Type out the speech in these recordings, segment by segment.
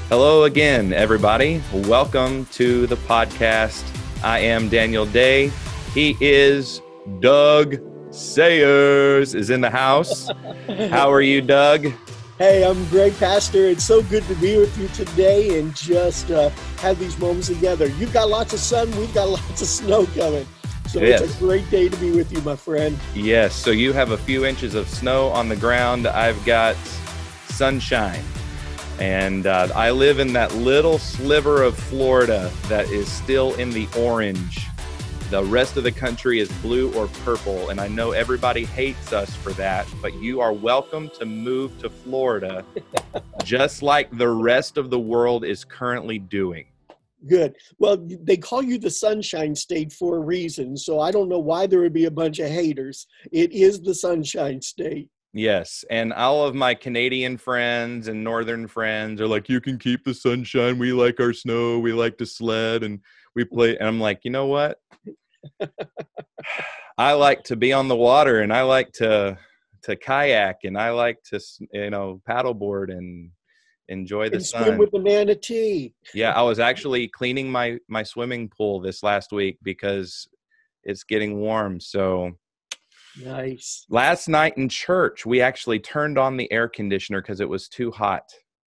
Hello again, everybody. Welcome to the podcast. I am Daniel Day. He is Doug Sayers is in the house. How are you, Doug? Hey, I'm great, Pastor. It's so good to be with you today and just have these moments together. You've got lots of sun. We've got lots of snow coming. So Yes. It's a great day to be with you, my friend. Yes, so you have a few inches of snow on the ground. I've got sunshine. And I live in that little sliver of Florida that is still in the orange. The rest of the country is blue or purple, and I know everybody hates us for that, but you are welcome to move to Florida, just like the rest of the world is currently doing. Good. Well, they call you the Sunshine State for a reason, so I don't know why there would be a bunch of haters. It is the Sunshine State. Yes, and all of my Canadian friends and northern friends are like, you can keep the sunshine, we like our snow, we like to sled, and we play. And I'm like, you know what? I like to be on the water, and I like to kayak, and I like to paddleboard and enjoy the And sun. swim with the manatee. Yeah, I was actually cleaning my swimming pool this last week because it's getting warm. So Nice. last night in church, we actually turned on the air conditioner because it was too hot.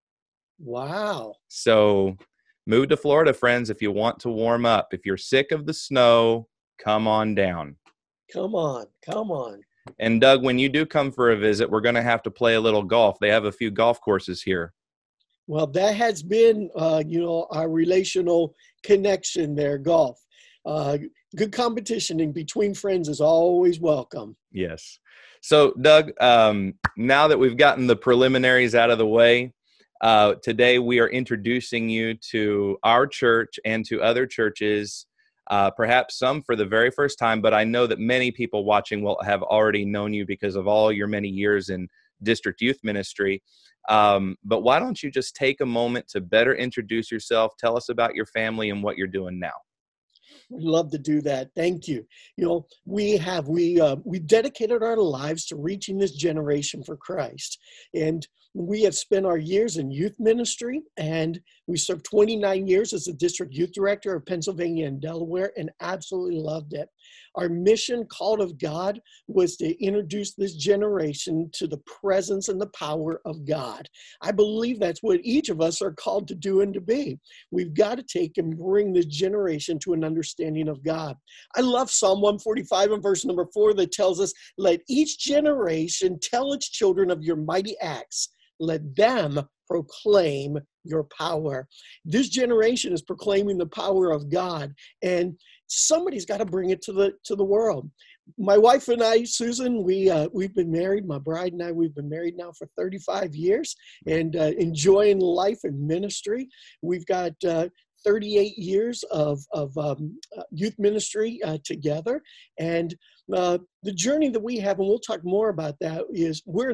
Wow. So move to Florida, friends, if you want to warm up. If you're sick of the snow, come on down. Come on. Come on. And Doug, when you do come for a visit, we're going to have to play a little golf. They have a few golf courses here. Well, that has been, our relational connection there, golf. Good competition in between friends is always welcome. Yes. So, Doug, now that we've gotten the preliminaries out of the way, today we are introducing you to our church and to other churches, perhaps some for the very first time, but I know that many people watching will have already known you because of all your many years in district youth ministry. But why don't you just take a moment to better introduce yourself, tell us about your family and what you're doing now. We'd love to do that. Thank you. We dedicated our lives to reaching this generation for Christ. And we have spent our years in youth ministry, and we served 29 years as the district youth director of Pennsylvania and Delaware, and absolutely loved it. Our mission, called of God, was to introduce this generation to the presence and the power of God. I believe that's what each of us are called to do and to be. We've got to take and bring this generation to an understanding of God. I love Psalm 145 and verse number 4 that tells us, let each generation tell its children of your mighty acts. Let them proclaim your power. This generation is proclaiming the power of God, and somebody's got to bring it to the world. My wife and I, Susan, we've been married. My bride and I, we've been married now for 35 years and enjoying life and ministry. We've got 38 years of youth ministry together. And the journey that we have, and we'll talk more about that, is we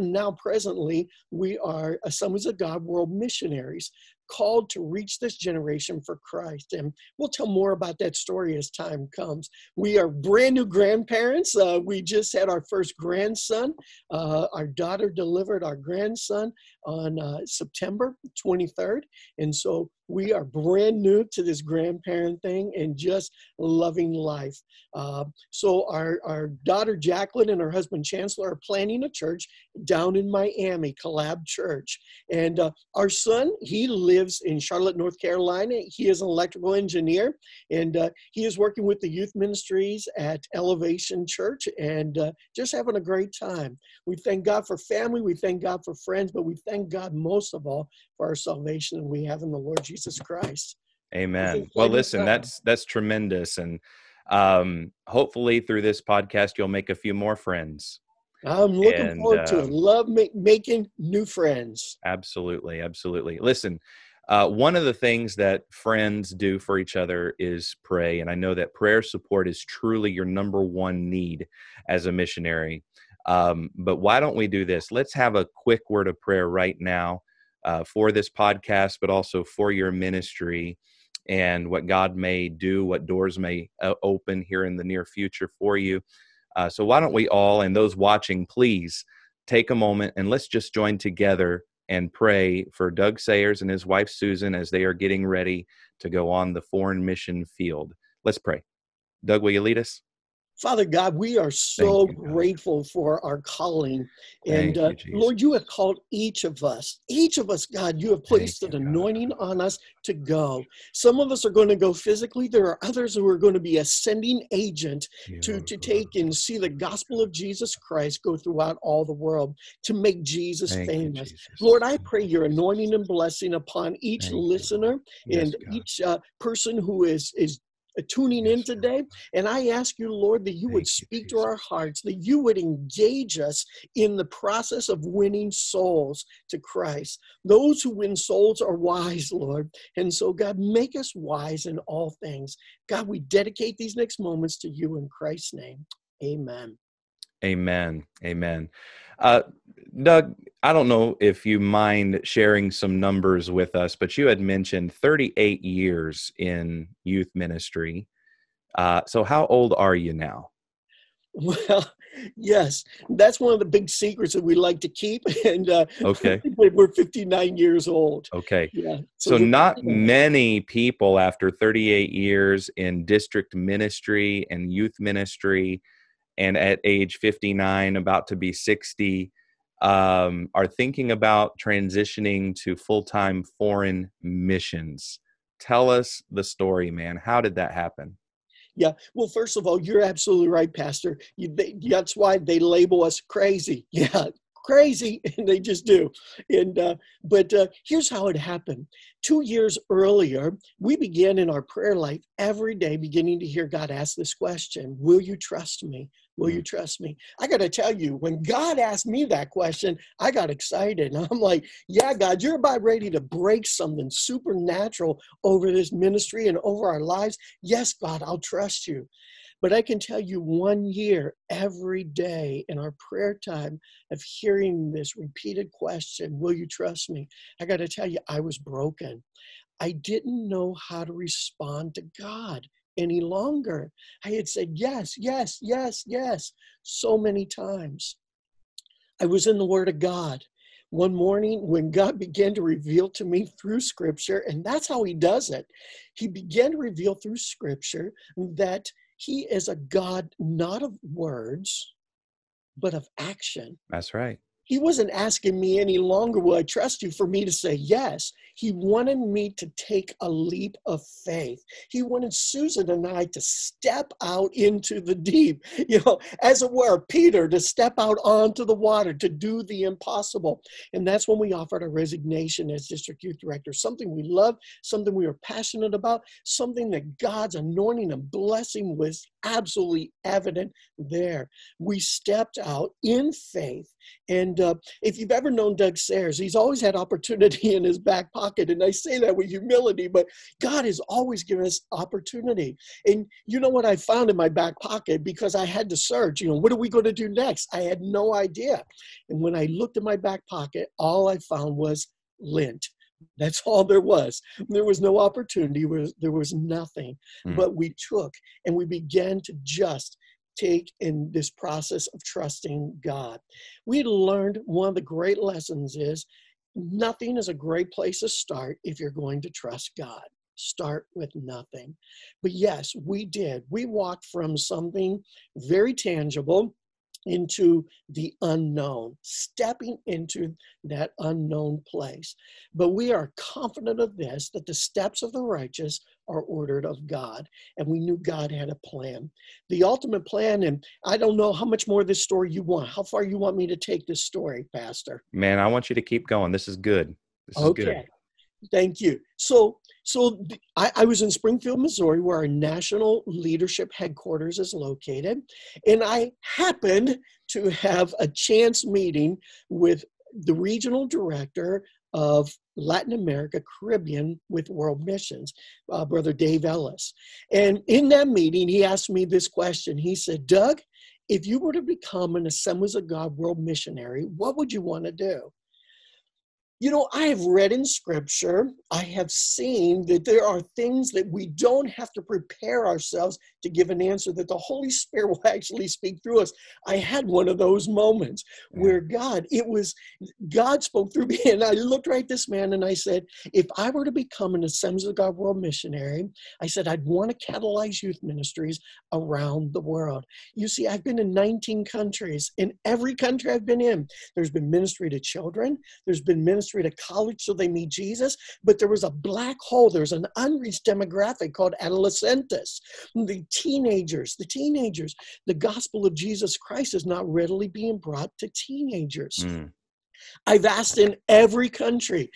are Assemblies of God World Missionaries, called to reach this generation for Christ. And we'll tell more about that story as time comes. We are brand new grandparents. We just had our first grandson. Our daughter delivered our grandson on September 23rd. And so we are brand new to this grandparent thing and just loving life. So our daughter Jacqueline and her husband Chancellor are planning a church down in Miami, Collab Church. And our son, he lives in Charlotte, North Carolina. He is an electrical engineer, and he is working with the youth ministries at Elevation Church and just having a great time. We thank God for family. We thank God for friends, but we thank God most of all for our salvation that we have in the Lord Jesus Christ. Amen. Well, listen, that's tremendous. And hopefully through this podcast, you'll make a few more friends. I'm looking forward to it. Love making new friends. Absolutely. Absolutely. Listen, one of the things that friends do for each other is pray. And I know that prayer support is truly your number one need as a missionary. But why don't we do this? Let's have a quick word of prayer right now for this podcast, but also for your ministry and what God may do, what doors may open here in the near future for you. So why don't we all, and those watching, please take a moment and let's just join together and pray for Doug Sayers and his wife, Susan, as they are getting ready to go on the foreign mission field. Let's pray. Doug, will you lead us? Father God, we are Thank so you, God. grateful for our calling. And Thank you, Jesus. Lord, you have called each of us, God, you have placed Thank an you, God. anointing on us to go. Some of us are going to go physically. There are others who are going to be a sending agent to take and see the gospel of Jesus Christ go throughout all the world to make Jesus Thank you, famous. Jesus. Lord, I Thank pray you, your Jesus. anointing and blessing upon each Thank you, listener Lord. Yes, and God. each person who is tuning in Yes, today. And I ask you, Lord, that you would Thank you, speak to Jesus. our hearts, that you would engage us in the process of winning souls to Christ. Those who win souls are wise, Lord. And so, God, make us wise in all things. God, we dedicate these next moments to you in Christ's name. Amen. Amen. Amen. Doug, I don't know if you mind sharing some numbers with us, but you had mentioned 38 years in youth ministry. So how old are you now? Well, yes, that's one of the big secrets that we like to keep. And Okay. we're 59 years old. Okay. Yeah. So So we're not pretty old. many people after 38 years in district ministry and youth ministry and at age 59, about to be 60, are thinking about transitioning to full-time foreign missions. Tell us the story, man. How did that happen? Yeah. Well, first of all, you're absolutely right, Pastor. That's why they label us crazy. Yeah, crazy, and they just do. And but here's how it happened. 2 years earlier, we began in our prayer life every day, beginning to hear God ask this question: Will you trust me? Will you Mm. trust me? I got to tell you, when God asked me that question, I got excited. And I'm like, yeah, God, you're about ready to break something supernatural over this ministry and over our lives. Yes, God, I'll trust you. But I can tell you 1 year every day in our prayer time of hearing this repeated question, will you trust me? I got to tell you, I was broken. I didn't know how to respond to God any longer. I had said yes, yes, yes, yes, so many times. I was in the Word of God. One morning, when God began to reveal to me through Scripture, and that's how He does it, He began to reveal through Scripture that He is a God not of words, but of action. That's right. He wasn't asking me any longer, will I trust you, for me to say yes. He wanted me to take a leap of faith. He wanted Susan and I to step out into the deep, as it were, Peter to step out onto the water, to do the impossible. And that's when we offered a resignation as district youth director, something we love, something we were passionate about, something that God's anointing and blessing was absolutely evident there. We stepped out in faith. And if you've ever known Doug Sayers, he's always had opportunity in his back pocket. And I say that with humility, but God has always given us opportunity. And you know what I found in my back pocket? Because I had to search, what are we going to do next? I had no idea. And when I looked in my back pocket, all I found was lint. That's all there was. There was no opportunity. There was nothing. Mm. But we took and we began to just take in this process of trusting God. We learned one of the great lessons is nothing is a great place to start if you're going to trust God. Start with nothing. But yes, we did. We walked from something very tangible into the unknown, stepping into that unknown place. But we are confident of this, that the steps of the righteous are ordered of God. And we knew God had a plan. The ultimate plan, and I don't know how much more of this story you want. How far you want me to take this story, Pastor? Man, I want you to keep going. This is good. This is good. Okay. Thank you. So I was in Springfield, Missouri, where our national leadership headquarters is located. And I happened to have a chance meeting with the regional director of Latin America, Caribbean with World Missions, Brother Dave Ellis. And in that meeting, he asked me this question. He said, Doug, if you were to become an Assemblies of God world missionary, what would you want to do? I have read in scripture, I have seen that there are things that we don't have to prepare ourselves to give an answer, that the Holy Spirit will actually speak through us. I had one of those moments where God spoke through me, and I looked right at this man and I said, if I were to become an Assemblies of God World Missionary, I said, I'd want to catalyze youth ministries around the world. You see, I've been in 19 countries. In every country I've been in, there's been ministry to children, there's been ministry to college so they meet Jesus, but there was a black hole. There's an unreached demographic called adolescentes, the teenagers. The gospel of Jesus Christ is not readily being brought to teenagers. I've asked in every country.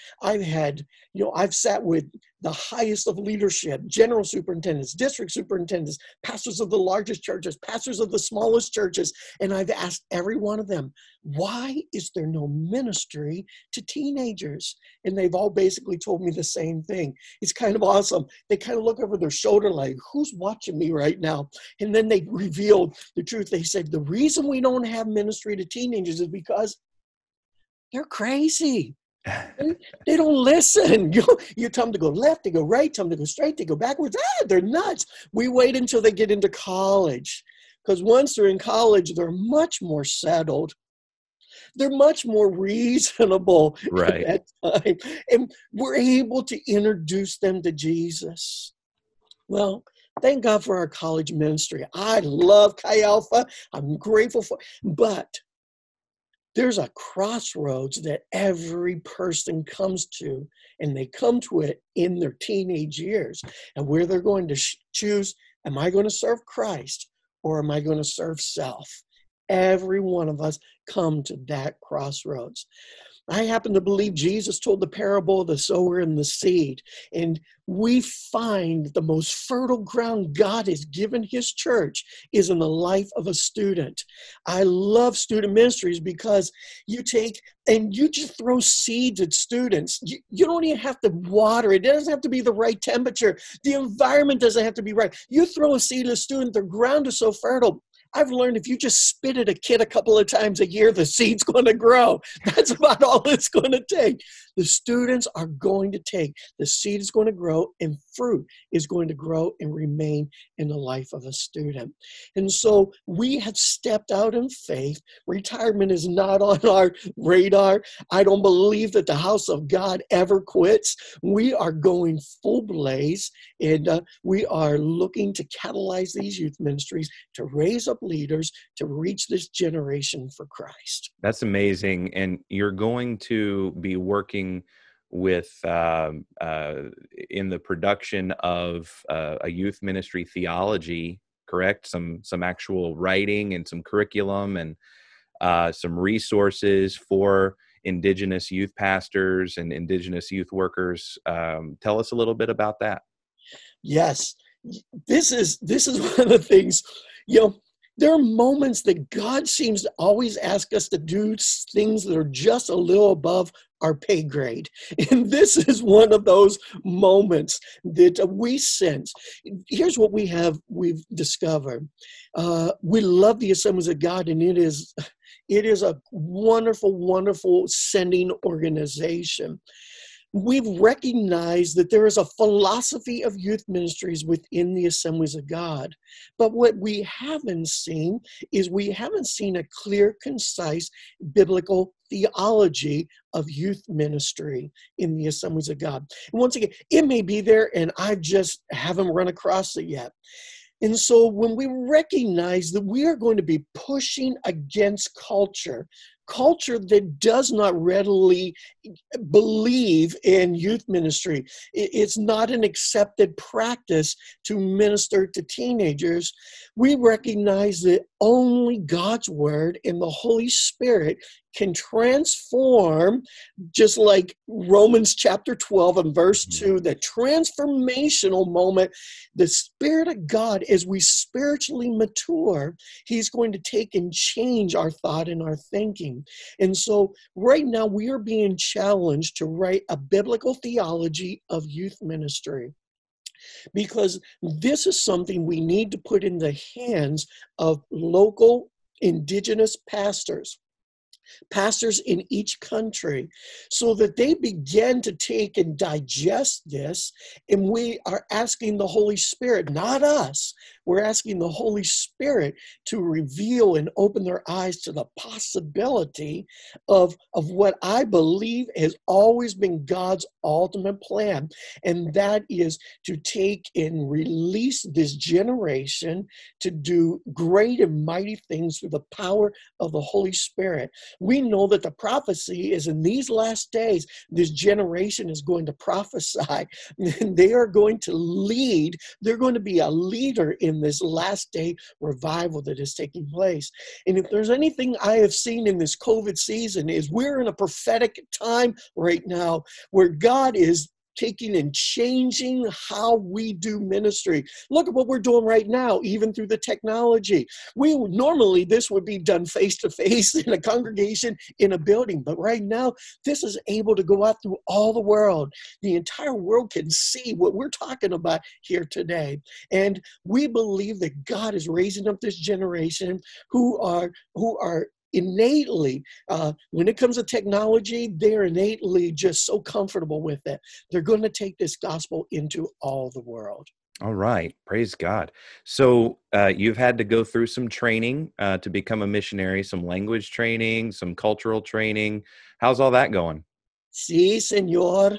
I've sat with the highest of leadership, general superintendents, district superintendents, pastors of the largest churches, pastors of the smallest churches, and I've asked every one of them, why is there no ministry to teenagers? And they've all basically told me the same thing. It's kind of awesome. They kind of look over their shoulder like, who's watching me right now? And then they revealed the truth. They said, the reason we don't have ministry to teenagers is because they're crazy. They don't listen. You tell them to go left, they go right, tell them to go straight, they go backwards. They're nuts. We wait until they get into college, because once they're in college, they're much more settled. They're much more reasonable Right. at that time. And we're able to introduce them to Jesus. Well, thank God for our college ministry. I love Chi Alpha. I'm grateful for, but there's a crossroads that every person comes to, and they come to it in their teenage years, and where they're going to choose, am I going to serve Christ or am I going to serve self? Every one of us come to that crossroads. I happen to believe Jesus told the parable of the sower and the seed, and we find the most fertile ground God has given his church is in the life of a student. I love student ministries because you take and you just throw seeds at students. You don't even have to water it. It doesn't have to be the right temperature. The environment doesn't have to be right. You throw a seed at a student, the ground is so fertile. I've learned if you just spit at a kid a couple of times a year, the seed's going to grow. That's about all it's going to take. The students are going to take. The seed is going to grow, and fruit is going to grow and remain in the life of a student. And so we have stepped out in faith. Retirement is not on our radar. I don't believe that the house of God ever quits. We are going full blaze, and we are looking to catalyze these youth ministries to raise up leaders to reach this generation for Christ. That's amazing. And you're going to be working with in the production of a youth ministry theology, correct? Some actual writing and some curriculum and some resources for Indigenous youth pastors and Indigenous youth workers. Tell us a little bit about that. Yes, this is one of the things, there are moments that God seems to always ask us to do things that are just a little above our pay grade. And this is one of those moments that we sense. Here's what we've discovered. We love the Assemblies of God, and it is a wonderful, wonderful sending organization. We've recognized that there is a philosophy of youth ministries within the Assemblies of God. But what we haven't seen is a clear, concise biblical theology of youth ministry in the Assemblies of God. And once again, it may be there and I just haven't run across it yet. And so when we recognize that we are going to be pushing against culture that does not readily believe in youth ministry, it's not an accepted practice to minister to teenagers, we recognize that only God's word and the Holy Spirit can transform, just like Romans chapter 12 and verse 2, the transformational moment, the Spirit of God, as we spiritually mature, he's going to take and change our thought and our thinking. And so right now we are being challenged to write a biblical theology of youth ministry, because this is something we need to put in the hands of local Indigenous pastors. pastors in each country, so that they begin to take and digest this. And we are asking the Holy Spirit, not us, we're asking the Holy Spirit to reveal and open their eyes to the possibility of what I believe has always been God's ultimate plan. And that is to take and release this generation to do great and mighty things through the power of the Holy Spirit. We know that the prophecy is in these last days, this generation is going to prophesy, and they are going to lead. They're going to be a leader in this last day revival that is taking place. And if there's anything I have seen in this COVID season, is we're in a prophetic time right now where God is taking and changing how we do ministry. Look at what we're doing right now, even through the technology. Normally this would be done face to face in a congregation in a building, but right now this is able to go out through all the world. The entire world can see what we're talking about here today. And we believe that God is raising up this generation who are innately, when it comes to technology, they're innately just so comfortable with it. They're going to take this gospel into all the world. All right. Praise God. So you've had to go through some training to become a missionary, some language training, some cultural training. How's all that going? Sí, señor.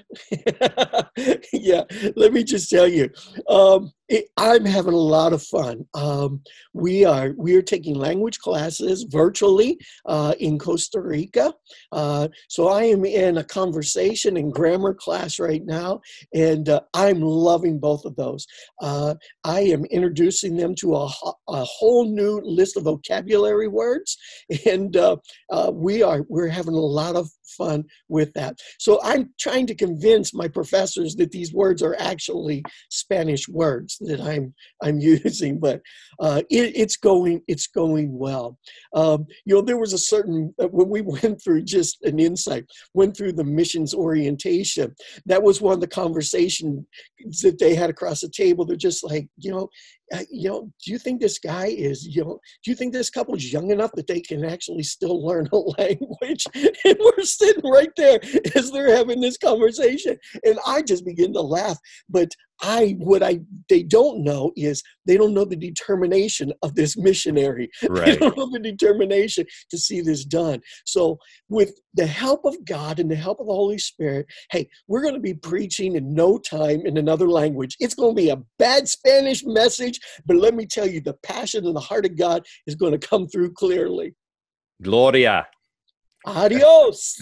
Yeah, let me just tell you, I'm having a lot of fun. We are taking language classes virtually in Costa Rica. So I am in a conversation and grammar class right now, and I'm loving both of those. I am introducing them to a whole new list of vocabulary words, and we're having a lot of fun with that. So I'm trying to convince my professors that these words are actually Spanish words that I'm using, but it's going well. There was a certain when we went through just an insight, went through the missions orientation. That was one of the conversations that they had across the table. They're just like, do you think this guy is, do you think this couple is young enough that they can actually still learn a language? And we're sitting right there as they're having this conversation. And I just begin to laugh. But they don't know is they don't know the determination of this missionary. Right. They don't know the determination to see this done. So with the help of God and the help of the Holy Spirit, hey, we're going to be preaching in no time in another language. It's going to be a bad Spanish message, but let me tell you, the passion and the heart of God is going to come through clearly. Gloria. Adios.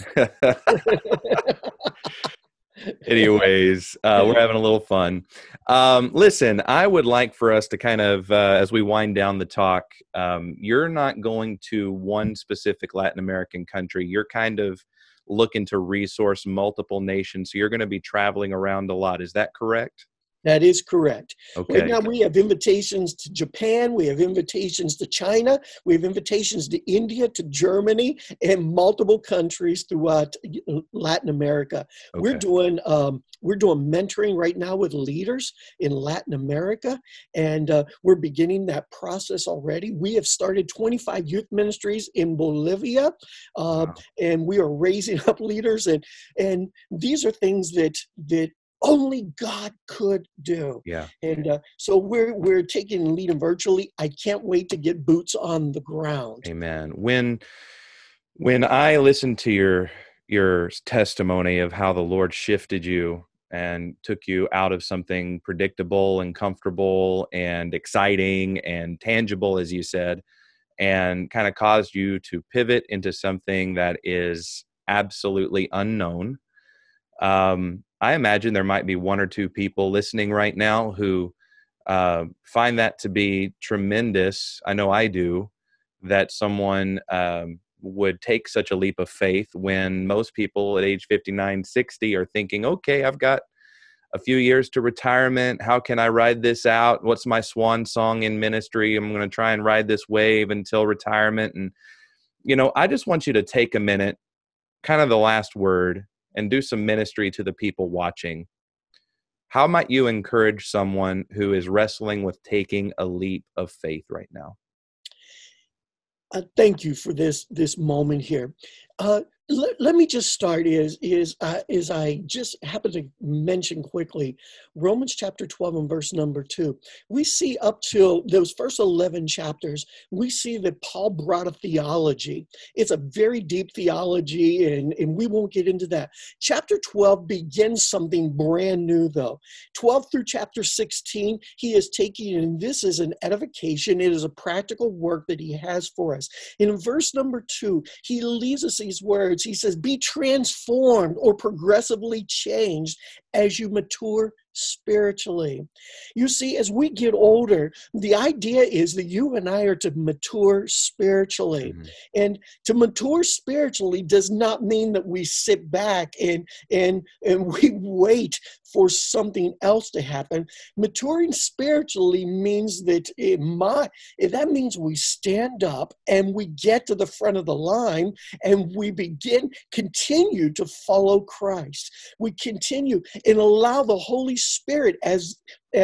Anyways, we're having a little fun. Listen, I would like for us to kind of, as we wind down the talk, you're not going to one specific Latin American country. You're kind of looking to resource multiple nations. So you're going to be traveling around a lot. Is that correct? That is correct. Okay. Right now we have invitations to Japan, we have invitations to China, we have invitations to India, to Germany, and multiple countries throughout Latin America. Okay. We're doing mentoring right now with leaders in Latin America, and we're beginning that process already. We have started 25 youth ministries in Bolivia, Wow. and we are raising up leaders, and these are things that only God could do. Yeah. And so we're taking and leading virtually. I can't wait to get boots on the ground. Amen. When I listened to your testimony of how the Lord shifted you and took you out of something predictable and comfortable and exciting and tangible, as you said, and kind of caused you to pivot into something that is absolutely unknown. I imagine there might be one or two people listening right now who find that to be tremendous. I know I do, that someone would take such a leap of faith when most people at age 59, 60 are thinking, okay, I've got a few years to retirement. How can I ride this out? What's my swan song in ministry? I'm going to try and ride this wave until retirement. And, I just want you to take a minute, kind of the last word, and do some ministry to the people watching. How might you encourage someone who is wrestling with taking a leap of faith right now? Thank you for this moment here. Let me just start is I just happen to mention quickly Romans chapter 12 and verse number 2. We see up till those first 11 chapters, we see that Paul brought a theology. It's a very deep theology, and we won't get into that. Chapter 12 begins something brand new, though. 12 through chapter 16, he is taking, and this is an edification. It is a practical work that he has for us. And in verse number 2, he leaves us these words. He says, be transformed or progressively changed as you mature spiritually. You see, as we get older, the idea is that you and I are to mature spiritually. Mhm. And to mature spiritually does not mean that we sit back and we wait for something else to happen. Maturing spiritually means that that means we stand up and we get to the front of the line and we continue to follow Christ. We continue and allow the Holy Spirit as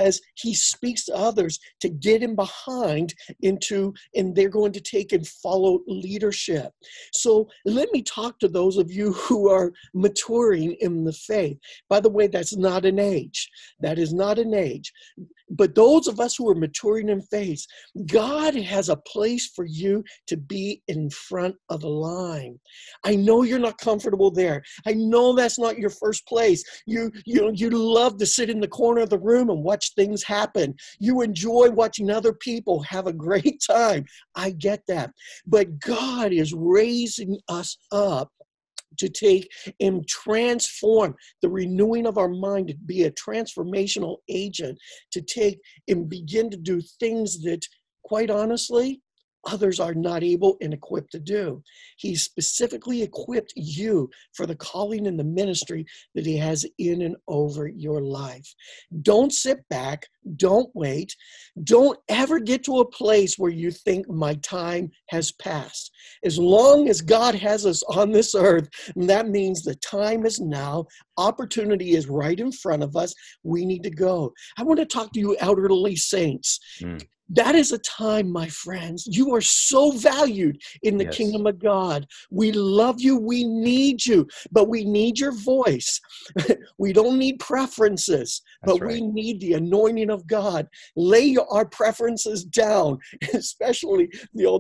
he speaks to others to get him behind and they're going to take and follow leadership. So let me talk to those of you who are maturing in the faith. By the way, that's not an age. That is not an age. But those of us who are maturing in faith, God has a place for you to be in front of the line. I know you're not comfortable there. I know that's not your first place. You love to sit in the corner of the room and watch things happen. You enjoy watching other people have a great time. I get that. But God is raising us up to take and transform the renewing of our mind, to be a transformational agent, to take and begin to do things that, quite honestly, others are not able and equipped to do. He specifically equipped you for the calling and the ministry that he has in and over your life. Don't sit back. Don't wait. Don't ever get to a place where you think my time has passed. As long as God has us on this earth, that means the time is now. Opportunity is right in front of us. We need to go. I want to talk to you elderly saints. That is a time, my friends. You are so valued in the Yes. kingdom of God. We love you. We need you, but we need your voice. We don't need preferences, That's but we right. need the anointing of God. Lay our preferences down, especially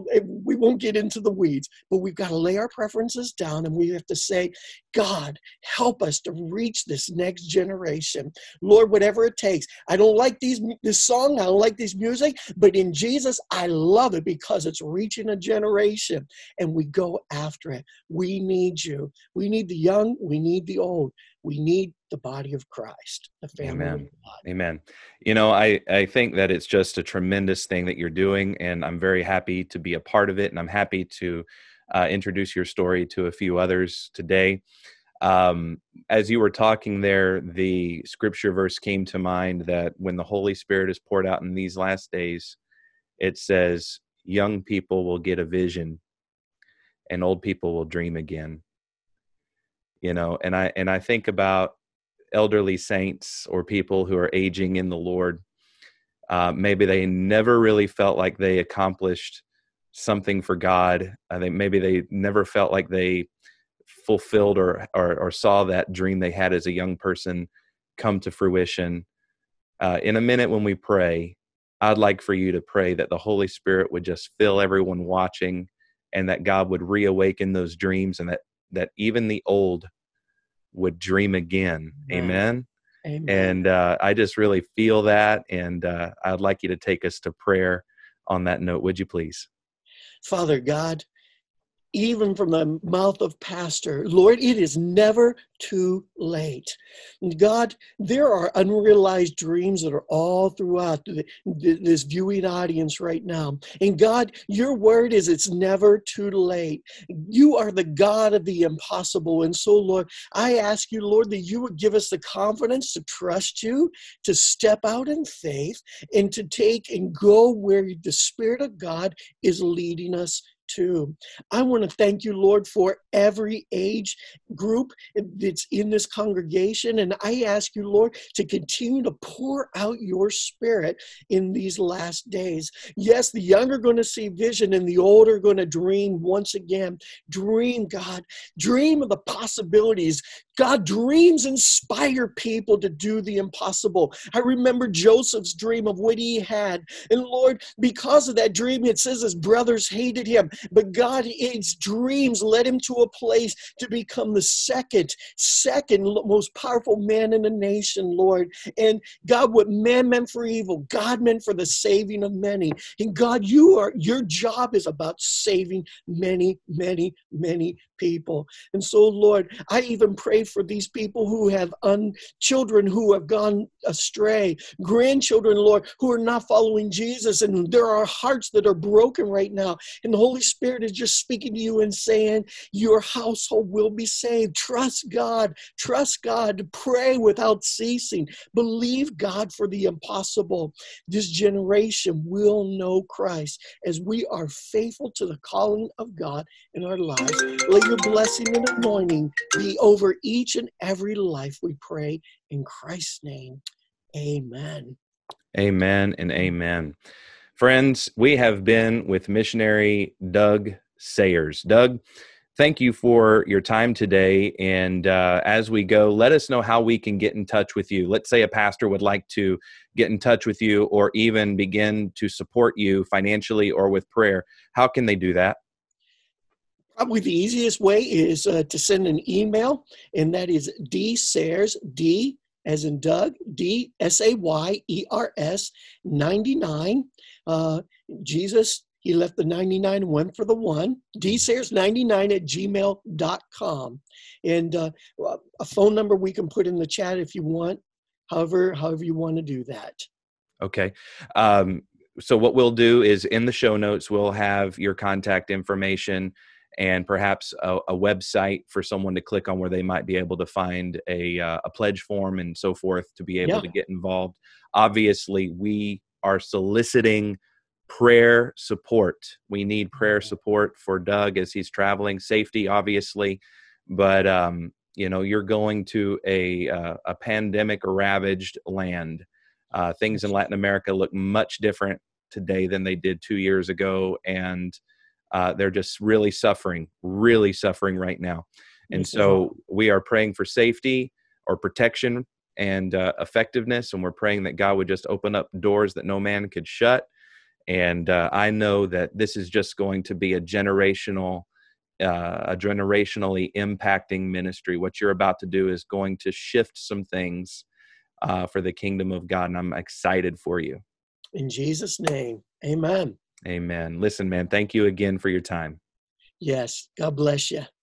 we won't get into the weeds, but we've got to lay our preferences down and we have to say, God, help us to reach this next generation. Lord, whatever it takes. I don't like this song. I don't like this music. But in Jesus, I love it because it's reaching a generation and we go after it. We need you. We need the young. We need the old. We need the body of Christ, the family Amen. of God. Amen. You know, I think that it's just a tremendous thing that you're doing, and I'm very happy to be a part of it, and I'm happy to introduce your story to a few others today. As you were talking there, the scripture verse came to mind that when the Holy Spirit is poured out in these last days, it says, young people will get a vision and old people will dream again. You know, and I think about elderly saints or people who are aging in the Lord. Maybe they never really felt like they accomplished something for God. I think maybe they never felt like they fulfilled or saw that dream they had as a young person come to fruition. In a minute when we pray, I'd like for you to pray that the Holy Spirit would just fill everyone watching and that God would reawaken those dreams and that even the old would dream again. Amen. Amen. And I just really feel that. And I'd like you to take us to prayer on that note. Would you please? Father God, even from the mouth of pastor, Lord, it is never too late. God, there are unrealized dreams that are all throughout this viewing audience right now. And God, your word is it's never too late. You are the God of the impossible. And so, Lord, I ask you, Lord, that you would give us the confidence to trust you, to step out in faith, and to take and go where the Spirit of God is leading us too. I want to thank you, Lord, for every age group that's in this congregation. And I ask you, Lord, to continue to pour out your Spirit in these last days. Yes, the young are going to see vision and the old are going to dream once again. Dream, God. Dream of the possibilities. God, dreams inspire people to do the impossible. I remember Joseph's dream of what he had. And Lord, because of that dream, it says his brothers hated him. But God, his dreams led him to a place to become the second most powerful man in the nation, Lord. And God, what man meant for evil, God meant for the saving of many. And God, your job is about saving many, many, many people. And so, Lord, I even pray for these people who have children who have gone astray, grandchildren, Lord, who are not following Jesus. And there are hearts that are broken right now. And the Holy Spirit is just speaking to you and saying, your household will be saved. Trust God. Trust God. Pray without ceasing. Believe God for the impossible. This generation will know Christ as we are faithful to the calling of God in our lives. Let your blessing and anointing be over each and every life, we pray in Christ's name. Amen. Amen and amen. Friends, we have been with missionary Doug Sayers. Doug, thank you for your time today. And as we go, let us know how we can get in touch with you. Let's say a pastor would like to get in touch with you or even begin to support you financially or with prayer. How can they do that? Probably the easiest way is to send an email, and that is dsayers, D as in Doug, DSAYERS 99. Jesus, he left the 99 and went for the one. dsayers99@gmail.com. And a phone number we can put in the chat if you want, however you want to do that. Okay. So what we'll do is in the show notes, we'll have your contact information and perhaps a website for someone to click on where they might be able to find a pledge form and so forth to be able to get involved. Obviously, we are soliciting prayer support. We need prayer support for Doug as he's traveling, safety, obviously, but you're going to a pandemic ravaged land. Things in Latin America look much different today than they did 2 years ago, and they're just really suffering right now. And so we are praying for safety or protection and effectiveness, and we're praying that God would just open up doors that no man could shut. And I know that this is just going to be a generationally impacting ministry. What you're about to do is going to shift some things for the kingdom of God, and I'm excited for you. In Jesus' name, amen. Amen. Listen, man, thank you again for your time. Yes, God bless you.